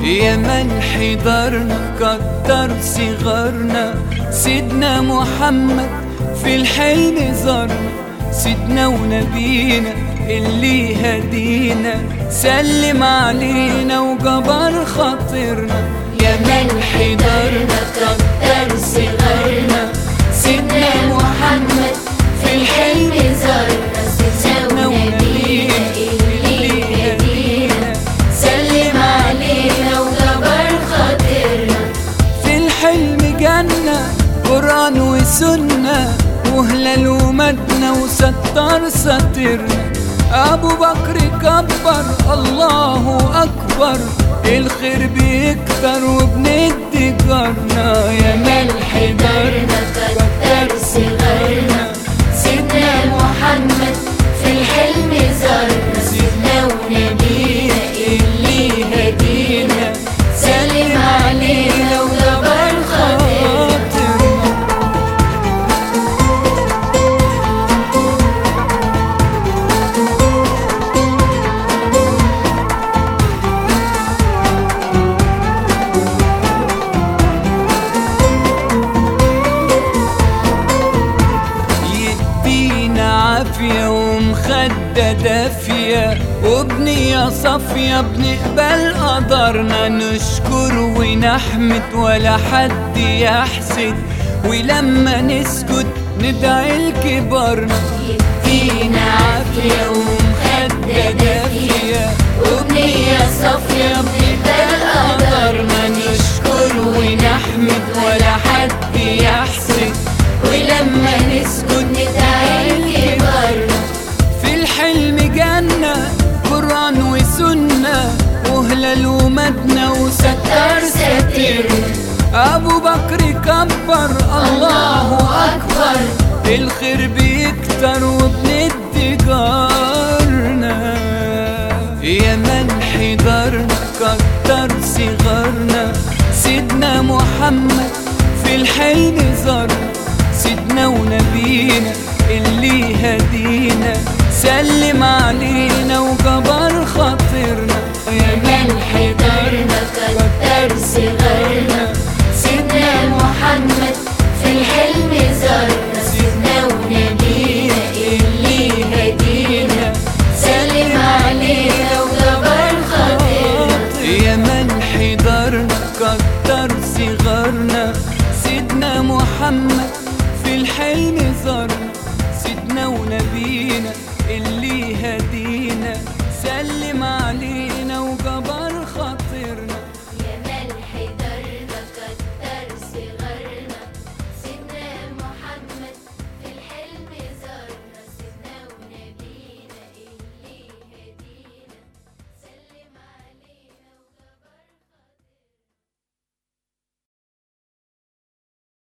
يا من حضرنا كتر صغرنا، سيدنا محمد في الحلم زارنا، سيدنا ونبينا اللي هدينا سلم علينا وجبر خاطرنا. يا من حضرنا كتر صغرنا، سيدنا محمد في الحلم زارنا، سيدنا ونبينا اللي هدينا سلم علينا وجبر خاطرنا. في الحلم جنة قرآن وسنة وهلال ومدنة وستار ساترنا. أبو بكر كبر الله أكبر، الخير بيكتر وبندي جارنا. يا من حضرنا كتر صغرنا، سيدنا محمد في الحلم زارنا، سيدنا ونبينا اللي هدينا سلم علينا وجبر خاطرنا. عافية ومخدة دافية وبنية صافية بنقبل قدرنا، نشكر ونحمد ولا حد يحسد، ولما نسكت ندعي لكبارنا. يدينا عافية ومخدة دافية وبنية صافية بنقبل قدرنا، نشكر ونحمد ولا حد يحسد، ولما نسكت ندعي لكبارنا. في الحلم جنة قرآن وسنة وهلال ومدنة وستار ساترنا. أبو بكر كبر الله أكبر، الخير بيكتر وبندي جارنا. يا من حضرنا كتر صغرنا، سيدنا محمد في الحلم زارنا، سيدنا ونبينا اللي هدينا سلم علينا وجبر